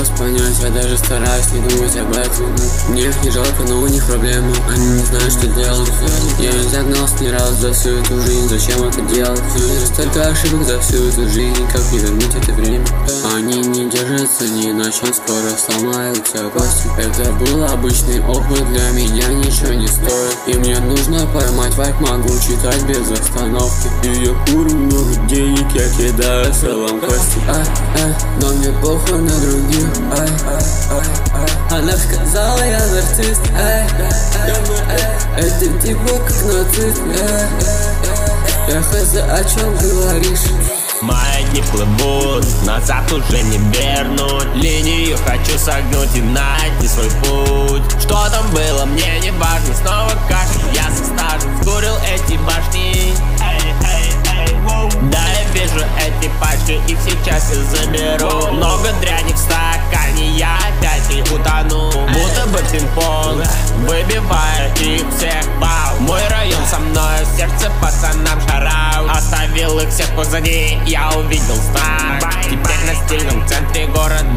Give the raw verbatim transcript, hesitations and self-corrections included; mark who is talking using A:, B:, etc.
A: пытался понять, я даже стараюсь не думать об этом. Мне их не жалко, но у них проблемы, они не знают, что делать. Я не загнался ни разу за всю эту жизнь, зачем это делать? Столько ошибок за всю эту жизнь, как не вернуть это время? Они не держатся ни на чем, скоро сломаются кости. Это был обычный опыт, для меня ничего не стоит. И мне нужно поймать вайп, могу читать без остановки. И я курю много денег, я кидаю целом кости. Ай, ай, но мне похуй на других. Ай, ай, ай, ай. Она сказала, я нарцисс. Ай, ай, ай. Это типа как нацист. Ай, я хз, о чем говоришь?
B: Мои дни плывут, назад уже не вернуть. Линию хочу согнуть и найти свой путь. Что там было, мне не важно. Снова кашель, я со стажем скурил эти башни. Эй, эй, эй, воу. Да, я вижу эти пачки, их сейчас я заберу. Много дряни в стакане, я опять не утону. Будто бы пинг-понг, выбивая их всех, бау. Мой район со мной, сердце пацанам шарау. Оставил их всех позади, я увидел знак. Теперь на стильном центре города